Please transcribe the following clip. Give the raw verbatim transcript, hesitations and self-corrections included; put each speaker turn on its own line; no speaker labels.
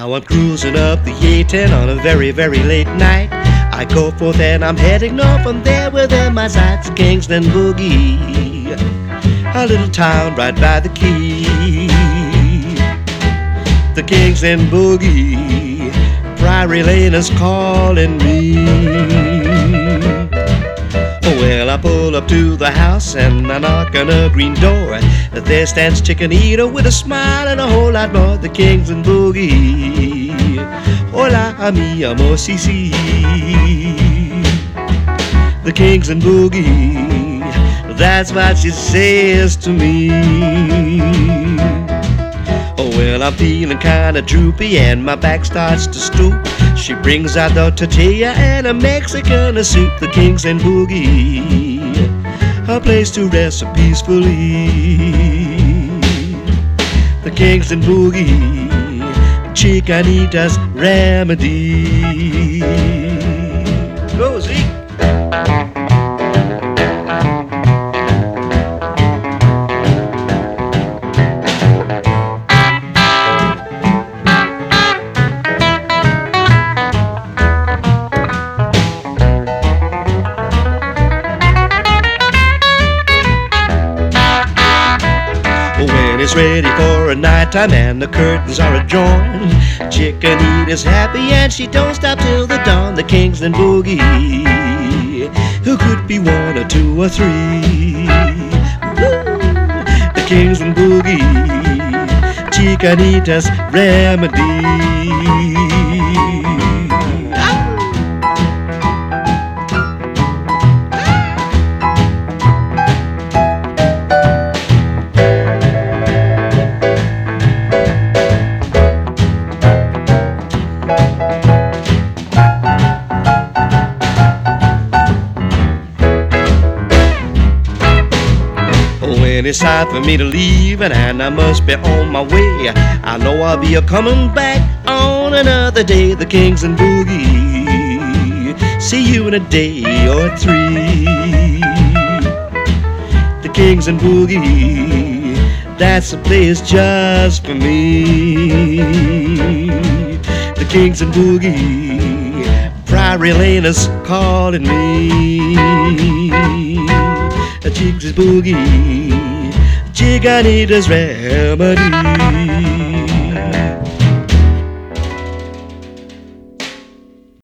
Now I'm cruising up the A ten on a very, very late night. I go forth and I'm heading north from there within my sights, Kingston Boogie, a little town right by the key. The Kingston Boogie, Priory Lane is calling me. Well, I pull up to the house and I knock on a green door. There stands Chicken Eater with a smile and a whole lot more. The Kingston Boogie, hola mi amor, si si. The Kingston Boogie, that's what she says to me. Oh, well, I'm feeling kinda droopy and my back starts to stoop. She brings out the tortilla and a Mexican soup. The Kingston Boogie, a place to rest peacefully. The Kingston Boogie, Chicanita's remedy. Go, Zeke. When it's ready for a nighttime and the curtains are ajourn, Chicken Eater's happy and she don't stop till the dawn. The Kingston Boogie, who could be one or two or three. Woo! The Kingston Boogie, Chicanita's remedy. When it's time for me to leave and I must be on my way, I know I'll be a-coming back on another day. The Kingston Boogie, see you in a day or three. The Kingston Boogie, that's a place just for me. The Kingston Boogie, Priory Lane is calling me. The Kingston Boogie, Chicanita's remedy.